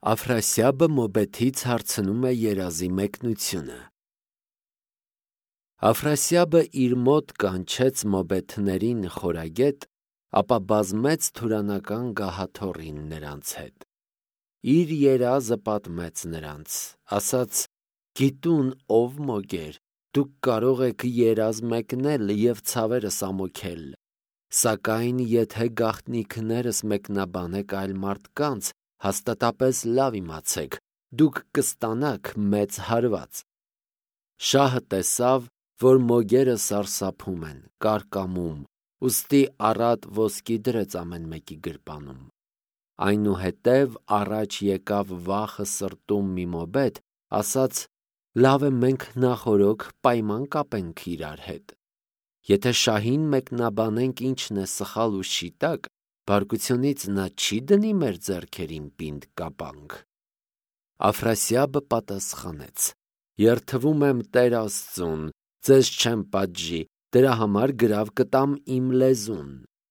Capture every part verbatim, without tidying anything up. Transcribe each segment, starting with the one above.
Աֆրասիաբը մոբեթից հարցնում է երազի մեկնությունը։ Աֆրասիաբը իր մոտ կանչեց մոբեթներին խորագետ, ապա բազմեց թուրանական գահաթոռին նրանց հետ։ Իր երազը պատմեց նրանց, ասաց. «Գիտուն ով մոգեր, դուք կարող եք երազ մեկնել և ցավերս ամոքել, սակայն եթե գաղտնիքներս մեկնաբանեք այլ մարդկանց, հաստատապես լավ իմացեք, դուք կստանաք մեծ հարված»։ Շահը տեսավ, որ մոգերը սարսափում են, կարկամում, ուստի առատ ոսկի դրեց ամեն մեկի գրպանում։ Այնուհետև առաջ եկավ վախը սրտում մի մոբեթ, ասաց. «Լավ է մենք նախօրոք պայման կապենք իրար հետ։ Եթե շահին մեկնաբանենք ինչն է սխալ ու շիտակ, բարկությունից նա չի դնի մեր ձեռքերին պինդ կապանք»։ Աֆրասիաբը պատասխանեց. «Երդվում եմ Տեր Աստծուն, ձեզ չեմ պատժի, դրա համար գրավ կտամ իմ լեզուն»։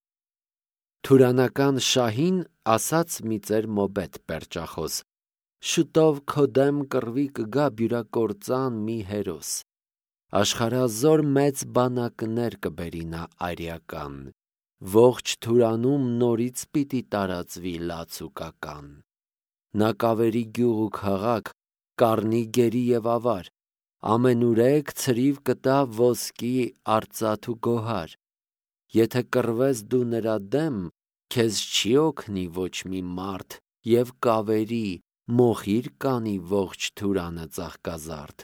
Թուրանական շահին ասաց մի ծեր մոբեթ պերճախոս. «Շուտով քո դեմ կռվի կգա բյուրակործան մի հերոս, աշխարհազոր մեծ բանակներ կբերի նա արյական, ողջ Թուրանում նորից պիտի տարածվի լաց ու կական։ Նա կավերի գյուղ ու քաղաք, կառնի գերի և ավար, ամենուրեք ցրիվ կտա ոսկի, արծաթ ու գոհար։ Եթե կռվես դու նրա դեմ, քեզ չի օգնի ոչ մի մարդ, և կավերի, մոխիր կանի ողջ Թուրանը ծաղկազարդ։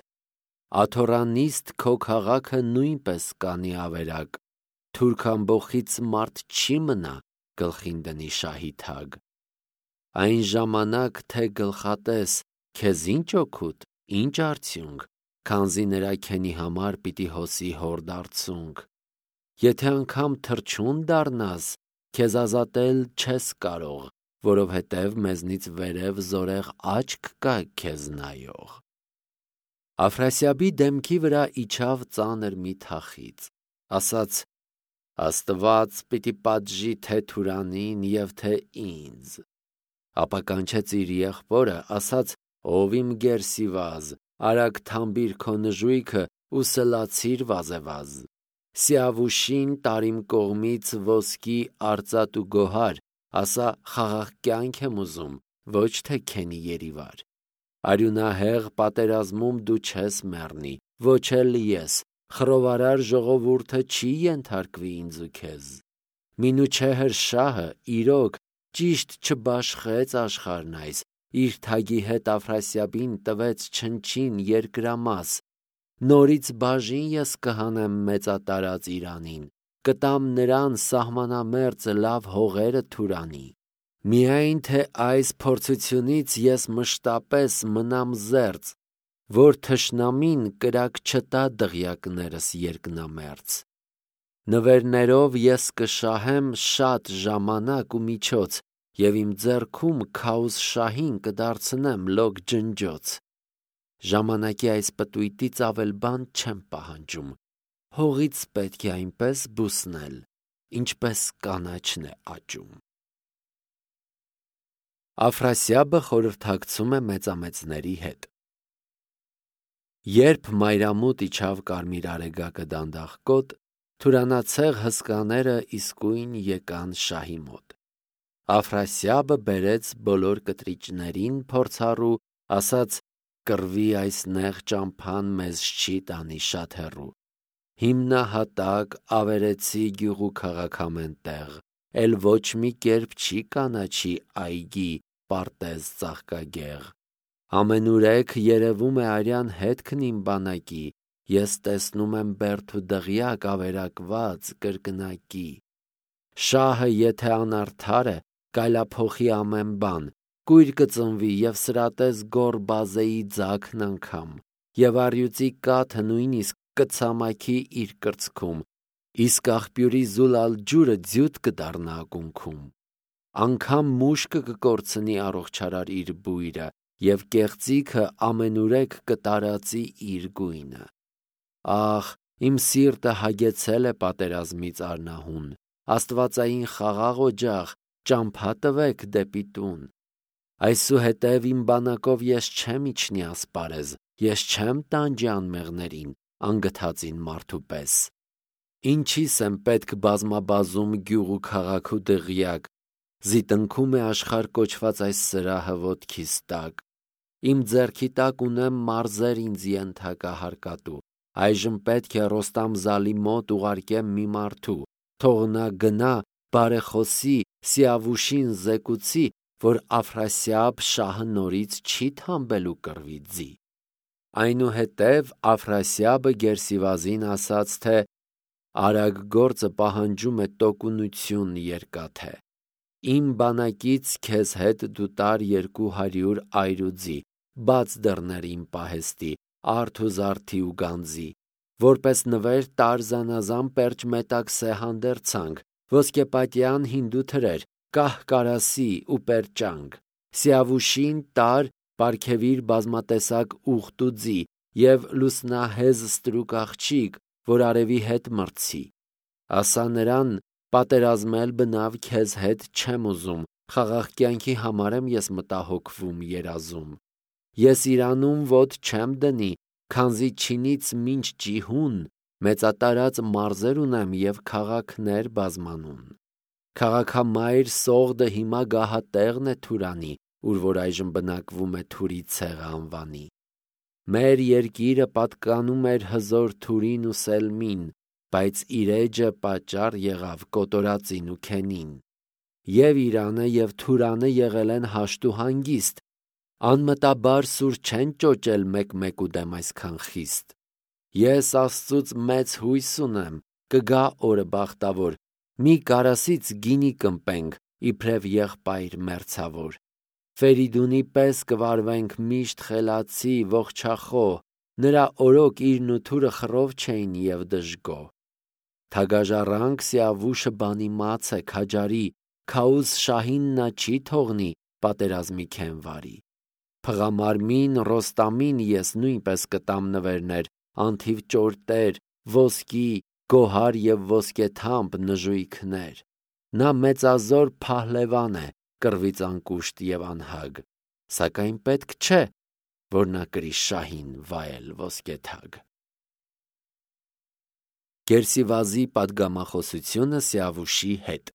Աթոռանիստ քո քաղաքը նույնպես կանի ավերակ, թուրք ամբոխից մարդ չի մնա գլխին դնի շահի թագ։ Այն ժամանակ թե գլխատես, քեզ ինչ օգուտ, ինչ արդյունք, քանզի նրա քենի համար պիտի հոսի հորդ արցունք։ Եթե անգամ թռչուն դառնաս, քեզ ազատել չես կարող, որովհետև մեզնից վերև զորեղ աչք կա քեզ նայող։ Աֆրասիաբի դեմքի վրա իջավ ծանր մի թախիծ, ասաց. «Աստված պիտի պատժի թե Թուրանին և թե ինձ»։ Ապա կանչեց իր եղբորը, ասաց. «Ով իմ գերսիվազ, արագ թամբիր քո նժույգը ու սլացիր վազևազ։ Սիավուշին տար իմ կողմից ոսկի, արծաթ ու գոհար, ասա խաղաղ կյանք եմ ուզում, ոչ թե քենի երիվար։ Արյունահեղ պատերազմում դու չես մեռնի, ոչ էլ ես, խռովարար ժողովուրդը չի ենթարկվի ինձ ու քեզ։ Մինուչեհր շահը, իրոք, ճիշտ չբաշխեց աշխարհն այս, իր թագի հետ Աֆրասիաբին տվեց չնչին երկրամաս։ Նորից բաժին ես կհանեմ մեծատարած Իրանին, կտամ նրան սահմանամերձ լավ հողերը Թուրանի։ Միայն թե այս փորձությունից ես մշտապես մնամ զերծ, որ թշնամին կրակ չտա դղյակներս երկնամերձ։ Նվերներով ես կշահեմ շատ ժամանակ ու միջոց, և իմ ձեռքում քաուս շահին կդարձնեմ լոկ ջնջոց։ Ժամանակի այս պտույտից ավել բան չեմ պահանջում, հողից պետք է այնպես բուսնել, ինչպես կանաչն է աճում։ Աֆրասիաբը խորհրդակցում է մեծամեծների հետ։ Երբ մայրամուտ իջավ կարմիր արեգակը դանդաղկոտ, թուրանացեղ հսկաները իսկույն եկան շահի մոտ։ Աֆրասիաբը բերեց բոլոր կտրիճներին փորձառու, ասաց. «Կռվի այս նեղ ճամփան մեզ չի տանի շատ հեռու։ Հիմնահատակ, ավերեցի գյուղ ու քաղաք ամեն տեղ, էլ ոչ մի կերպ չի կանաչի այգի, պարտեզ ծաղկագեղ։ Ամենուրեք երևում է արյան հետքն իմ բանակի, ես տեսնում եմ բերդ ու դղյակ ավերակված կրկնակի։ Շահը եթե անարդար է, կայլափոխի ամեն բան, կույր կծնվի և սրատես գոր բազեի ձագն անգամ, և առյուծի կաթը նույնիսկ կցամաքի իր կրծքում, իսկ աղբյուրի զուլալ ջուրը ձյութ կդառնա ակունքում։ Անգամ մուշկը կկորցնի առողջարար իր բույրը, և կեղծիքը ամենուրեք կտարածի իր գույնը։ Ախ, իմ սիրտը հագեցել է պատերազմից արնահուն, աստվածային խաղաղ օջախ, ճամփա տվեք դեպի տուն։ Այսուհետև իմ բանակով ես չեմ իջնի ասպարեզ, ես չեմ տանջի անմեղներին, անգթածին մարդու պես։ Ինչիս եմ պետք բազմաբազում գյուղ ու քաղաք ու դղյակ, զիտնքում է աշխարհ կոչված այս սրահը ոտքիս տակ։ Իմ ձեռքի տակ ունեմ մարզեր ինձ ենթակա հարկատու, այժմ պետք է Ռոստամ-Զալի մոտ ուղարկեմ մի մարդու, թող նա գնա բարեխոսի Սիավուշին զեկուցի, որ Աֆրասիաբ շահը նորից չի թամբելու կռվի ձի։ Այնուհետև Աֆրասիաբը Գերսիվազին ասաց, թե արագ գործը պահանջում է տոկունություն երկաթե։ Իմ բանակից քեզ հետ դու տար երկու հարյուր այրուձի, բաց դռներ իմ պահեստի, արդ ու զարդի ու գանձի, որպես նվեր տար զանազան պերճ մետակ սեհանդերցանք, ոսկեպատյան հինդու թրեր, կահ կարասի ու պերճանք, Սիավուշին տար պարգևիր բազմատեսակ ուղտ ու ձի և լուսնահեզ ստրուկ աղջիկ, որ արևի հետ մրցի։ Ասա նրան, պատերազմել բնավ քեզ հետ չեմ ուզում, խաղաղ կյանքի համար եմ ես մտահոգվում երազում։ Ես Իրանում ոտ չեմ դնի, քանզի Չինից մինչ Ճիհուն մեծատարած մարզեր ունեմ և քաղաքներ բազմանուն։ Քաղաքամայր Սողդը հիմա գահատեղն է Թուրանի, ուր որ այժմ բնակվում է Թուրի ցեղը անվանի։ Մեր երկիրը պատկանում էր հզոր Թուրին ու Սելմին, բայց իր էջը պատճառ եղավ կոտորածին ու քենին։ Եվ Իրանը և Թուրանը եղել են հաշտ ու հանգիստ, անմտաբար սուր չեն ճոճել մեկ-մեկու դեմ այսքան խիստ։ Ես Աստծուց մեծ հույս ունեմ, կգա օրը բախտավոր, մի կարասից գինի կմպենք, իբրև եղբայր մերձավոր։ Ֆերիդունի պես կվարվենք միշտ խելացի, ողջախոհ, նրա օրոք իրն ու թուրը խռով չէին և դժգոհ։ Թագաժառանգ Սիավուշը բանիմաց է, քաջարի, Քաուս շահին նա չի թողնի, պատերազմի քենվարի։ Փղամարմին Ռոստամին ես նույնպես կտամ նվերներ, անթիվ ճորտեր, ոսկի, գոհար և ոսկեթամբ նժույգներ։ Նա մեծազոր փահլևան է, կռվից անկուշտ և անհագ, սակայն պետք չէ, որ նա կրի շահին վայել ոսկեթագ։ Գերսիվազի պատգամախոսությունը Սիավուշի հետ։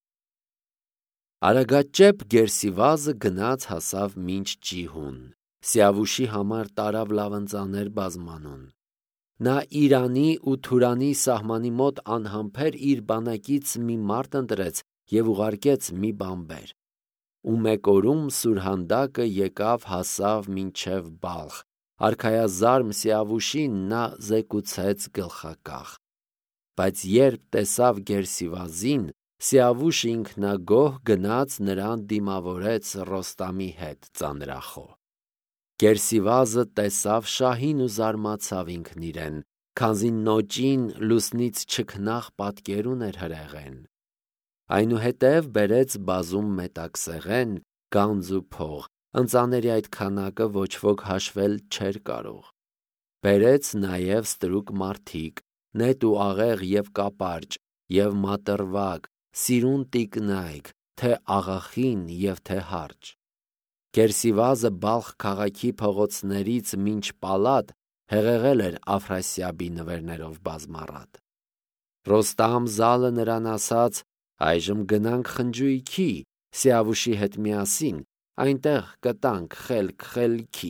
Արագաճեպ Գերսիվազը գնաց հասավ մինչ Ճիհուն, Սիավուշի համար տարավ լավընծաներ բազմանուն։ Նա Իրանի ու Թուրանի սահմանի մոտ անհամբեր իր բանակից մի մարդ ընտրեց և ուղարկեց մի բանբեր։ Ու մեկ օրում Սուրհանդակը եկավ հասավ մինչև Բալխ, արքայազարմ Սիավուշին նա զեկուցեց գլխակախ։ Բայց երբ տեսավ Գերսիվազին, Սիավուշը ինքնագոհ գնաց նրան դիմավորեց Ռոստամի հետ ծանրախոհ։ Գերսիվազը տեսավ շահին ու զարմացավ ինքն իրեն, քանզի նոճին լուսնից չքնաղ պատկեր ուներ հրեղեն։ Այնուհետև բերեց բազում մետաքսեղեն, գանձ ու փող, ընծաների այդ քանակը ոչ ոք հաշվել չէր կարող։ Բերեց նաև ստրուկ մարդիկ, նետ ու աղեղ և կապարճ, և մատռվակ, սիրուն տիկնայք, թե աղախին և թե հարճ։ Գերսիվազը Բալխ քաղաքի փողոցներից մինչ Պալատ հեղեղել էր Աֆրասիաբի նվերներով բազմառատ։ Ռոստամ-Զալը նրան ասաց. այժմ գնանք խնջույքի, Սիավուշի հետ միասին, այնտեղ կտանք խելք խելքի։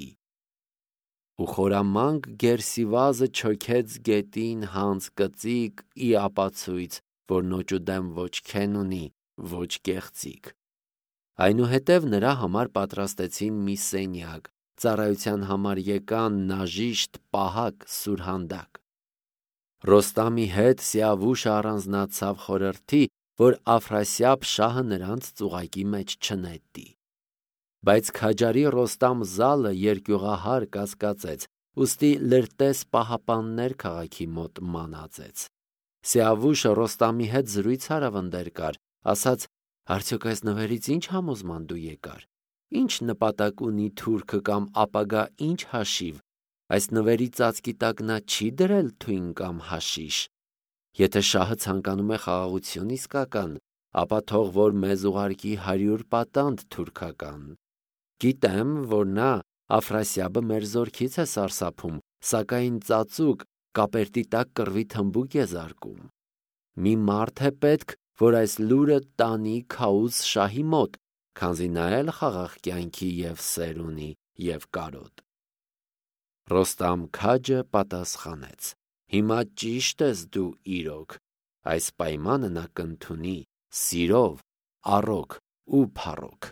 Ու խորամանկ Գերսիվազը չոքեց գետին հանց կծիկ ի ապացույց, որ նոճու դեմ ոչ քեն ունի, ոչ կեղծիք։ Այնուհետև նրա համար պատրաստեցին մի սենյակ, ծառայության համար եկան նաժիշտ, պահակ, Սուրհանդակ։ Ռոստամի հետ Սիավուշը առանձնացավ խորհրդի, որ Աֆրասիաբ շահը նրանց ծուղակի մեջ չնետի։ Բայց քաջարի Ռոստամ-Զալը երկյուղահար կասկածեց, ուստի լրտես պահապաններ քաղաքի մոտ մանածեց։ Սիավուշը Ռոստամի հետ զրույց արավ ընդերկար, ասաց. արդյոք այս նվերից ի՞նչ համոզման դու եկար, ի՞նչ նպատակ ունի թուրքը կամ ապագա ի՞նչ հաշիվ, այս նվերի ծածկի տակ նա չի դրել թույն կամ հաշիշ։ Եթե շահը ցանկանում է խաղաղություն իսկական, ապա թող որ մեզ ուղարկի հարյուր պատանդ թուրքական։ Գիտեմ, որ նա Աֆրասիաբը մեր զորքից է սարսափում, սակայն ծածուկ կապերտի տակ կռվի թմբուկ է զարկում։ Մի մարդ է պետք, որ այս լուրը տանի Քաուս շահի մոտ, քանզի նա էլ խաղաղ կյանքի և սեր ունի և կարոտ։ Ռոստամ քաջը պատասխանեց. Հիմա ճիշտ ես դու իրոք, այս պայմանը նա կընդունի սիրով, առոք ու փառոք։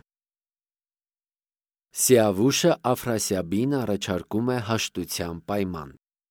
Սիավուշը Աֆրասիաբին առաջարկում է հաշտության պայման։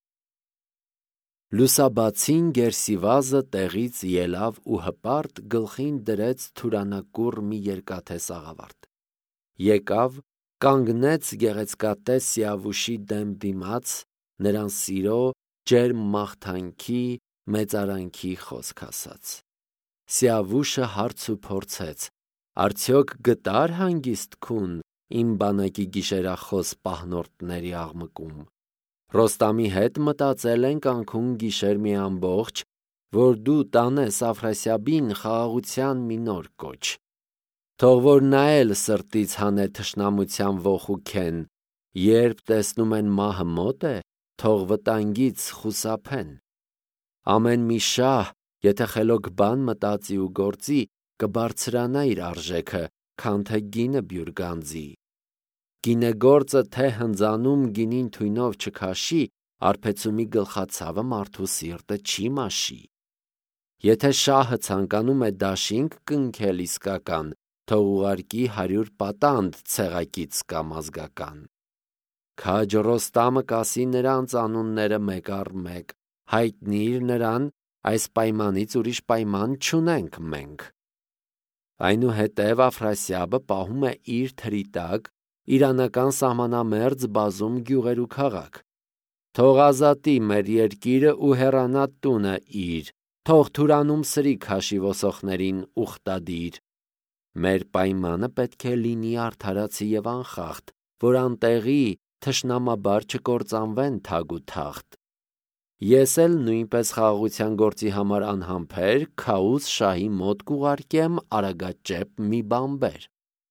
Լուսաբացին Գերսիվազը տեղից ելավ ու հպարտ գլխին դրեց թուրանակուռ մի երկաթե սաղավարտ։ Եկավ, կանգնեց գեղեցկատես Սիավուշի դեմ դիմաց, նրան սիրո, ջերմ մաղթանքի, մեծարանքի խոսք ասաց։ Սիավուշը հարց ու փորձեց. արդյոք գտա՞ր հանգիստ քուն իմ բանակի գիշերախոս պահնորդների աղմկում։ Ռոստամի հետ մտածել ենք անքուն գիշեր մի ամբողջ, որ դու տանես Աֆրասիաբին խաղաղության մի նոր կոչ։ Թող որ նա էլ սրտից հանե թշնամության ոխուքեն, երբ տեսնում են մահը մոտ է, թող վտանգից խուսափեն։ Ամեն մի շահ, եթե խելոք բան մտածի ու գործի, կբարձրանա իր արժեքը, քան թե գինը բյուրգանձի։ Գինեգործը թե հնձանում գինին թույնով չքաշի, արբեցումի գլխացավը մարդու սիրտը չի մաշի։ Եթե շահը ցանկանում է դաշինք կնքել իսկական, թող ուղարկի հարյուր պատանդ ցեղակից կամ ազգական։ Քաջ Ռոստամը կասի նրանց անունները մեկ առ մեկ, հայտնիր նրան, այս պայմանից ուրիշ պայման չունենք մենք։ Այնուհետև Աֆրասիաբը պահում է իր թրի տակ իրանական սահմանամերձ բազում գյուղեր ու քաղաք։ Թող ազատի մեր երկիրը ու հեռանա տունը իր, թող Թուրանում սրի քաշի ոսոխներին ուխտադիր։ Մեր պայմանը պետք է լինի արդարացի և անխախտ, որ անտեղի թշնամաբար չկործանվեն թագ ու թախտ։ Ես էլ նույնպես խաղաղության գործի համար անհամբեր Քաուս շահի մոտ կուղարկեմ արագաճեպ մի բանբեր։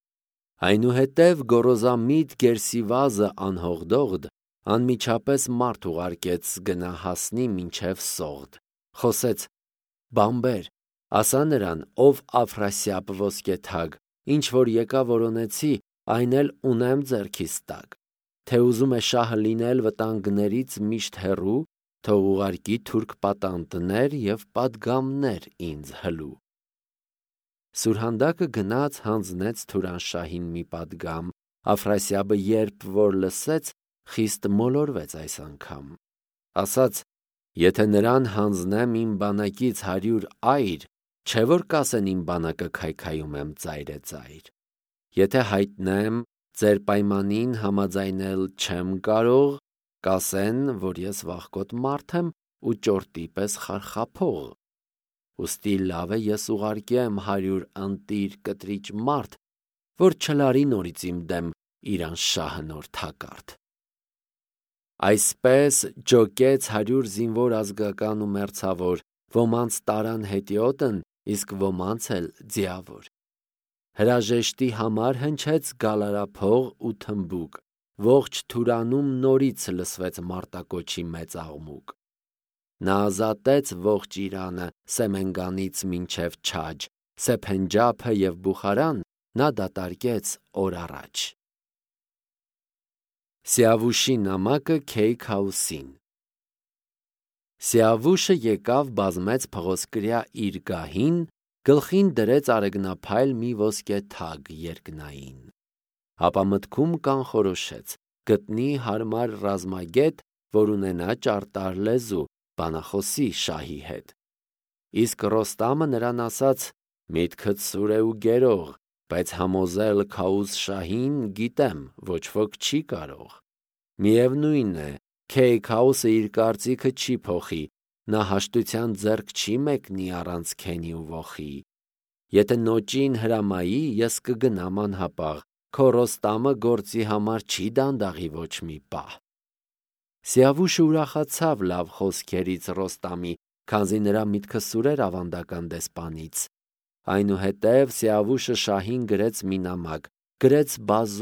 Այնուհետև գոռոզամիտ Գերսիվազը անհողդողդ անմիջապես մարդ ուղարկեց գնա հասնի մինչև Սողդ, խոսեց. բանբեր, ասա նրան, ով Աֆրասիաբ ոսկեթագ, ինչ որ եկա որոնեցի, այն էլ ունեմ ձեռքիս տակ, թե ուզում է շահը լինել վտանգներից միշտ հեռու, թող ուղարկի թուրք պատանդներ և պատգամներ ինձ հլու։ Սուրհանդակը գնաց հանձնեց Թուրանշահին մի պատգամ, Աֆրասիաբը երբ որ լսեց, խիստ մոլորվեց այս անգամ, ասաց. եթե նրան հանձնեմ իմ բանակից հարյուր այր, չէ որ կասեն իմ բանակը քայքայում եմ ծայրե ծայր։ Եթե հայտնեմ ձեր պայմանին համաձայնել չեմ կարող, կասեն, որ ես վախկոտ մարդ եմ ու ճորտի պես խարխափող։ Ուստի լավ է ես ուղարկեմ հարյուր ընտիր կտրիճ մարդ, որ չլարի նորից իմ դեմ Իրանշահը նոր թակարդ։ Այսպես ջոկեց հարյուր զինվոր ազգական ու մերձավոր, ոմանց տարան հետիոտն, իսկ ոմանց էլ ձիավոր։ Հրաժեշտի համար հնչեց գալարափող ու թմբուկ, ողջ Թուրանում նորից լսվեց մարտակոչի մեծ աղմուկ։ Նա ազատեց ողջ Իրանը Սեմենգանից մինչև Չաջ, Սեփենջափը և Բուխարան նա դատարկեց օր առաջ։ Սիավուշի նամակը Քեյ Քաուսին։ Սիավուշը եկավ բազմեց փղոսկրյա իր գահին, գլխին դրեց արեգնափայլ մի ոսկե թագ երկնային։ Ապա մտքում կանխորոշեց, գտնի հարմար ռազմագետ, որ ունենա ճարտար լեզու, բանախոսի շահի հետ։ Իսկ Ռոստամը նրան ասաց. միտքդ սուր է ու գերող, բայց համոզել Քաուս շահին գիտեմ, ոչ ոք չի կարող։ Միևնույն է, Քեյ Քաուսը իր կարծիքը չի փոխի, նա հաշտության ձեռք չի մեկնի առանց քենի ու ոխի։ Եթե նոճին հրամայի, ես կգնամ անհապաղ, քո Ռոստամը գործի համար չի դանդաղի ոչ մի պահ։ Սիավուշը ուրախացավ լավ խոսքերից Ռոստամի, քանզի նրա միտքը սուր էր ավանդական դեսպանից։ Այնուհետև Սիավուշը շահին գրեց մի նամակ, գրեց բազում,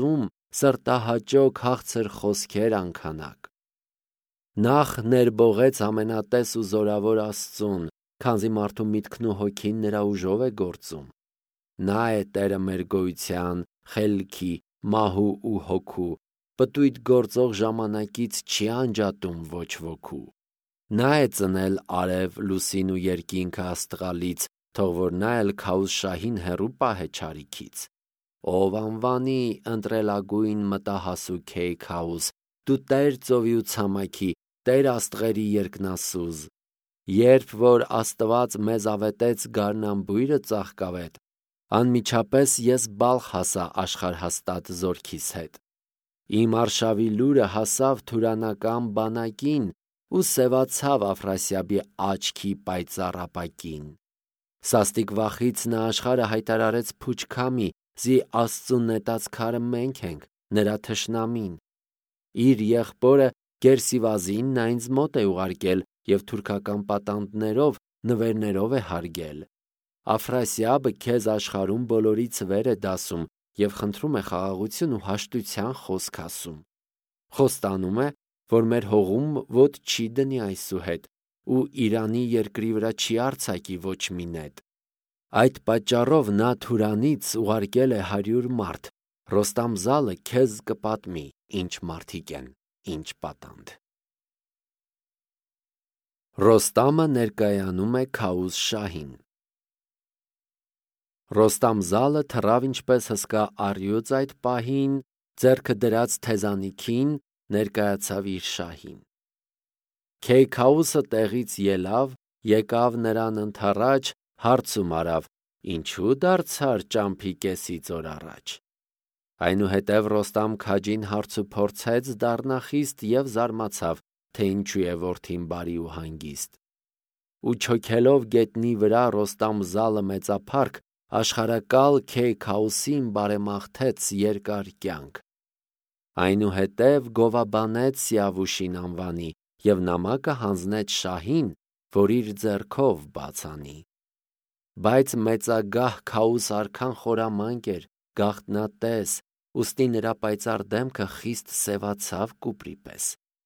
սրտահաճո քաղցր խոսքեր անքանաք։ Նախ ներբողեց ամենատես ու զորավոր Աստծուն, քանզի մարդու միտքն ու հոգին նրա ուժով է գործում։ Նա է Տերը մեր գոյության, խելքի, մահու ու հոգու, պտույտ գործող ժամանակից չի անջատում ոչ ոքու։ Նա է ծնել արև, լուսին ու երկինքը աստղալից, թող որ նա էլ քաուզ շահին հեռու պահե չարիքից։ Ով անվանի ընտրելագույն մտահասու քեյ քաուզ, դու Տեր ծովի ու ցամաքի, Տեր աստղերի երկնասուզ։ Երբ որ Աստված մեզ ավետեց գարնան բույրը ծաղկավետ, անմիջապես ես բալխ հասա աշխարհաստատ զորքիս հետ։ Իմ արշավի լուրը հասավ թուրանական բանակին ու սևացավ Աֆրասիաբի աչքի պայծառ ապակին։ Սաստիկ վախից նա աշխարհը հայտարարեց փուչքամի, զի Աստծուն նետած քարը մենք ենք, նրա թշնամին։ Իր եղբորը Գերսիվազին նա ինձ մոտ է ուղարկել և թուրքական պատանդներով, նվերներով է հարգել։ Աֆրասիաբը քեզ աշխարհում բոլորից վեր է դասում և խնդրում է խաղաղություն ու հաշտության խոսք ասում։ Խոստանում է, որ մեր հողում ոտ չի դնի այսուհետ ու Իրանի երկրի վրա չի արձակի ոչ մի նետ։ Այդ պատճառով նա Թուրանից ուղարկել է հարյուր մարդ, Ռոստամ-Զալը քեզ կպատմի, ինչ մարդիկ են, ինչ պատանդ։ Ռոստամը ներկայանում է Քաուզ շահին։ Ռոստամ-Զալը թռավ ինչպես հսկա առյուծ այդ պահին, ձեռքը դրած թեզանիքին, ներկայացավ իր շահին։ Քեյքաուսը տեղից ելավ, եկավ նրան ընդառաջ, հարցում արավ. ինչու դարձար ճամփի կեսից օր առաջ։ Այնուհետև Ռոստամ քաջին հարց ու փորձեց դառնախիստ և զարմացավ, թե ինչու է որդին բարի ու հանգիստ։ Ու չոքելով գետնի վրա Ռոստամ-Զալը մեծափառք աշխարհակալ Քեյքաուսին բարեմաղթեց երկար կյանք։ Այնուհետև գովաբանեց Սիավուշին անվանի և նամակը հանձնեց շահին, որ իր ձեռքով բաց անի։ Բայց մեծագահ Քաուս արքան խորամանկ էր, գաղտնատես, ուստի նրա պայծառ դեմքը խիստ սևացավ կուպրի պես։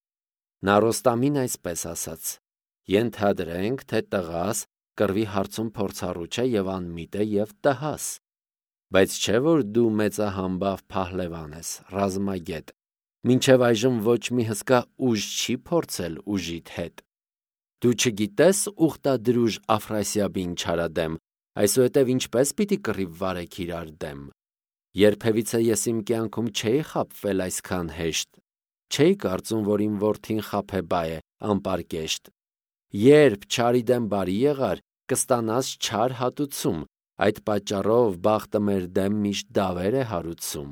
Նա Ռոստամին այսպես ասաց. ենթադրենք, թե տղաս կռվի հարցում փորձառու չէ և անմիտ է և տհաս, բայց չէ որ դու մեծահամբավ փահլևան ես, ռազմագետ, մինչև այժմ ոչ մի հսկա ուժ չի փորձել ուժիդ հետ։ Դու չգիտես ուխտադրուժ Աֆրասիաբին չարադեմ, այսուհետև ինչպես պիտի կռիվ վարեք իրար դեմ։ Երբևիցե ես իմ կյանքում չէի խաբվել այսքան հեշտ, չէի կարծում, որ իմ որդին խաբեբա է, անպարկեշտ։ Երբ չարի դեմ բարի եղար, կստանաս չար հատուցում, այդ պատճառով բախտը մեր դեմ միշտ դավեր է հարուցում։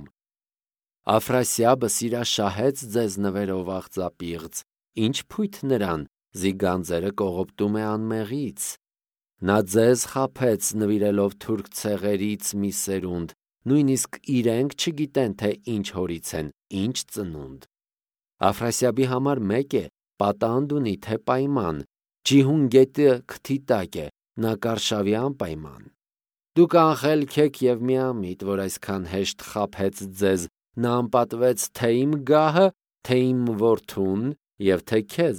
Աֆրասիաբը սիրաշահեց ձեզ նվերով աղծապիղծ, ինչ փույթ նրան, զի գանձերը կողոպտում է անմեղից։ Նա ձեզ խաբեց նվիրելով թուրք ցեղերից մի սերունդ, նույնիսկ իրենք չգիտեն, թե ինչ հորից են, ինչ ծնունդ։ Աֆրասիաբի համար մեկ է, պատանդ ունի, թե պայման, ջիհուն գետը քթի տակ է, նա կարշավի անպայման։ Դուք անխելք եք և միամիտ, որ այսքան հեշտ խաբեց ձեզ, նա անպատվեց թե իմ գահը, թե իմ որդուն և թե քեզ։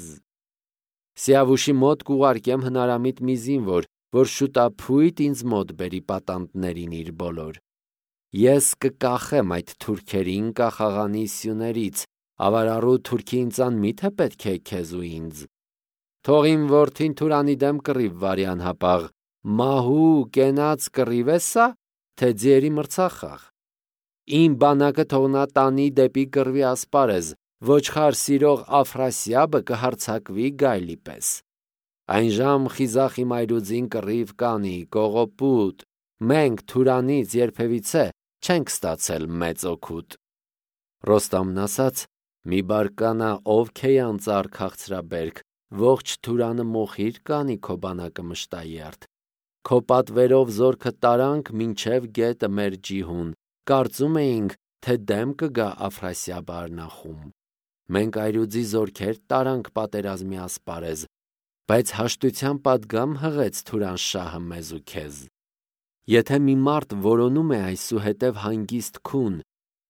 Սիավուշի մոտ կուղարկեմ հնարամիտ մի զինվոր, որ շուտափույթ ինձ մոտ բերի պատանդներին իր բոլոր։ Ես կկախեմ այդ թուրքերին կախաղանի սյուներից, ավարառու թուրքի ինձան միթե պետք է քեզ ու ինձ։ Թող իմ որդին Թուրանի դեմ կռիվ վարի անհապաղ, մահու կենաց կռիվ է սա, թե ձիերի մրցախաղ։ Իմ բանակը թող նա տանի դեպի կռվի ասպարեզ, ոչխար սիրող Աֆրասիաբը կհարձակվի գայլի պես։ Այնժամ խիզախի մայրուձին կռիվ կանի, կողոպուտ, մենք Թուրանից երբևիցե չենք ստացել մեծ օգուտ։ Ռոստամն ասաց. մի բարկանա ով քեյ անծառ քաղցրաբերք, ողջ Թուրանը մոխիր կանի քո բանակը մշտայերթ։ Քո պատվերով զորքը տարանք մինչև գետը մեր ջիհուն, կարծում էինք, թե դեմ կգա Աֆրասիաբը արնախում։ Մենք այրուձի զորքեր տարանք պատերազմի ասպարեզ, բայց հաշտության պատգամ հղեց Թուրանշահը մեզ ու քեզ։ Եթե մի մարդ որոնում է այսուհետև հանգիստ քուն,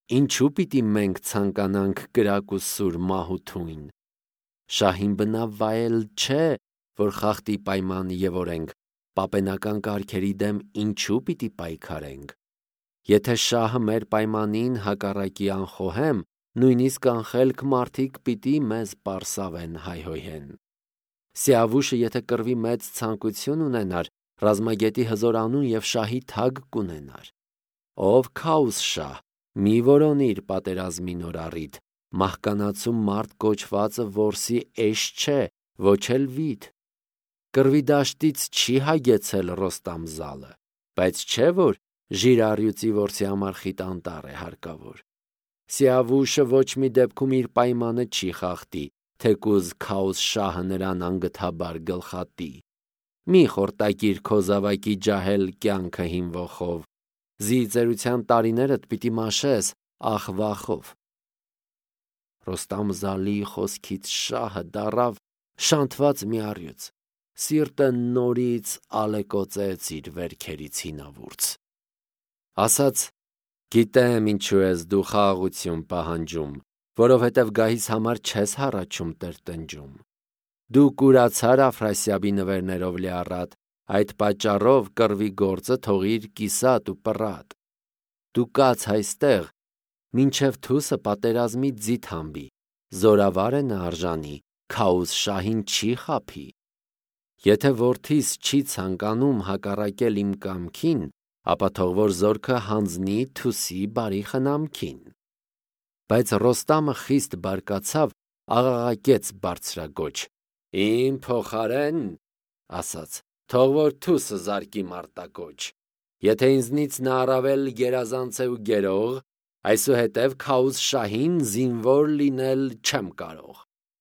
Ինչու պիտի մենք ցանկանանք կրակ ու սուր մահութույն։ Շահին բնավ վայել չէ, որ խախտի պայման եւ օրենք, պապենական կարգերի դեմ ինչու պիտի պայքարենք։ Եթե շահը մեր պայմանին հակառակի անխոհեմ, նույնիսկ անխելք մարդիկ պիտի մեզ պարսավեն հայհոյեն։ Սիավուշը եթե կռվի մեծ ցանկություն ունենար, ռազմագետի հզոր անուն եւ շահի թագ կունենար։ Ով քաուս շահ, մի որոնիր պատերազմի նոր առիթ, մահկանացու մարդ կոչվածը որսի էշ չէ, ոչ էլ վիթ։ Կռվի դաշտից չի հագեցել Ռոստամ զալը, բայց չէ որ ժիրառյուծի որսի համար խիտ անտառ է հարկավոր։ Սիավուշը ոչ մի դեպքում իր պայմանը չի խախտի, թեկուզ քաուս շահը նրան անգթաբար գլխատի։ Մի խորտակիր քո զավակի ջահել կյանքը հին ոխով, զիծերության տարիներդ պիտի մաշես ախ վախով։ Ռոստամ զալի խոսքից շահը դառավ շանթված մի առյուծ, սիրտը նորից ալեկոծեց իր վերքերից հինավուրց։ Ասաց. գիտեմ ինչու ես դու խաղաղություն պահանջում, որովհետև գահիս համար չես հառաչում տրտնջում։ Դու կուրացար Աֆրասիաբի նվերներով լիառատ, այդ պատճառով կռվի գործը թողիր կիսատ ու պռատ։ Դու կաց այստեղ, մինչև թուսը պատերազմի ձիթ համբի, զորավար է նա արժանի, քաուս շահին չի խաբի։ Եթե որդիս չի ցանկանում հակառակել իմ կամքին, ապա թող որ զորքը հանձնի թուսի բարի խնամքին։ Բայց Ռոստամը խիստ բարկացավ, աղաղակեց բարձրագոչ. Իմ փոխարեն, ասաց, թող որ թուսը զարկի մարտակոչ։ Եթե ինձնից նա առավել գերազանց է ու գերող, այսուհետև քաուս շահին զինվոր լինել չեմ կարող։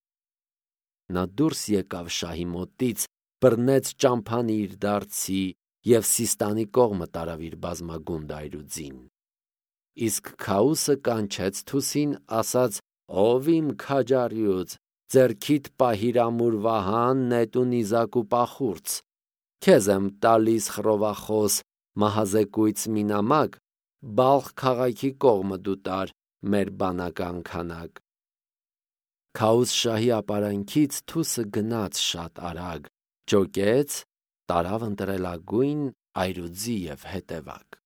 Նա դուրս եկավ շահի մոտից, բռնեց ճամփան իր դարձի և Սիստանի կողմը տարավ իր բազմագունդ այրուձին։ Իսկ քաուսը կանչեց թուսին, ասաց. ով իմ քաջառյուծ, ձեռքիդ պահիր ամուր վահան, նետ ու նիզակ ու պախուրց, քեզ եմ տալիս խռովախոս, մահազեկույց մի նամակ, Բալխ քաղաքի կողմը դու տար մեր բանական քանակ։ Քաուս շահի ապարանքից թուսը գնաց շատ արագ, ճոկեց, տարավ ընտրելագույն այրուձի և հետևակ։